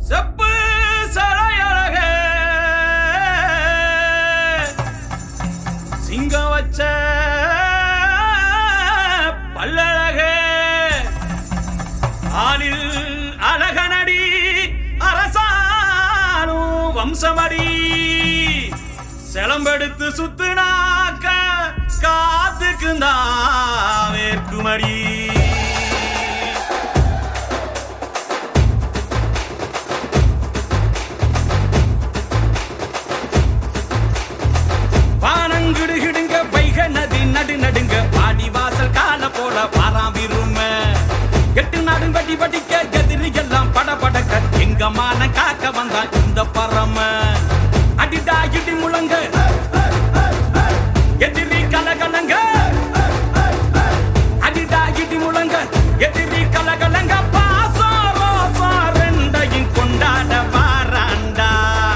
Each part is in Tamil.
செப்பு சரையழக சிங்கம் வச்ச பல்லழக ஆளில் அழகனடி அரசானும் வம்சமடி செலம்பெடுத்து சுத்துனாக்க காத்துக்குந்தா வேர்க்குமடி வானங்கிடுகிடுங்க வைக நதி நடு நடுங்க பாடி வாசல் கால போல பாராவிரும எட்டு நாடும் வட்டி வட்டிக்க எதிரி எல்லாம் படபடக்க எங்க மான காக்க வந்தா இந்த பரம அடிடா இடி முழங்க எதிரி கலகலங்க அடிடா இடி முழங்க எதிரி கலகலங்க பாசம் ரோசம் ரெண்டையும் கொண்டாட வாராண்டா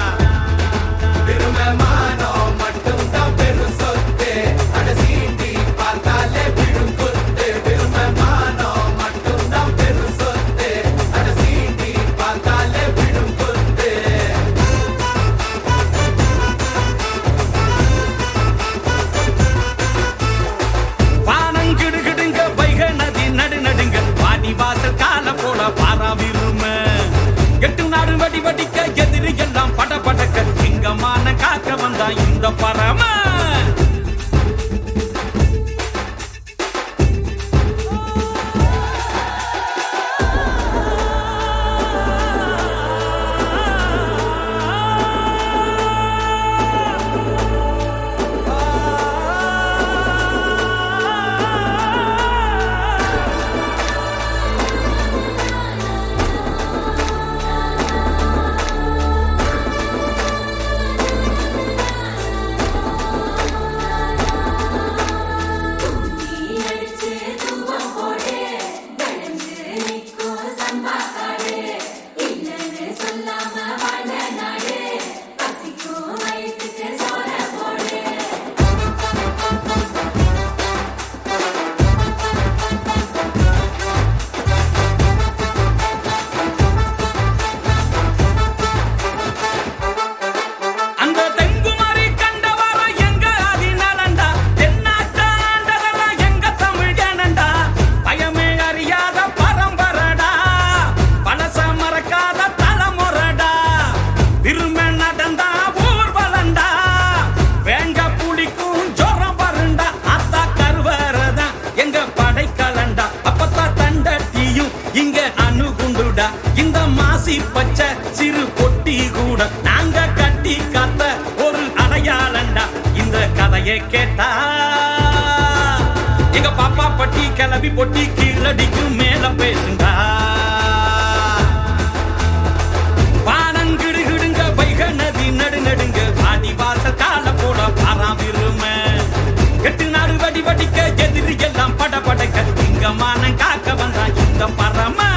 வாசல் கால போல பாராவிரும எட்டு நாடு வடி வடிக்க எதிரி எல்லாம் பட படக்க சிங்கமான காக்க வந்தா இந்த பரம இந்த மாசி பச்சை சிறு பொட்டி கூட நாங்க கட்டி காத்த ஒரு அடையாளண்டா இந்த கதையை கேட்டா எங்க பாப்பா பட்டி கிளவி பொட்டி கீழடிக்கும் மேல பேசுண்டா வானங்கிடுகிடுங்க வைக நதி நடு நடுங்க பாடி வாசல் கால போல பாராவிரும எட்டு நாடு வடி வடிக்க எதிரி எல்லாம் பட படக்க இங்க மானம் காக்க வந்தா இந்த பரம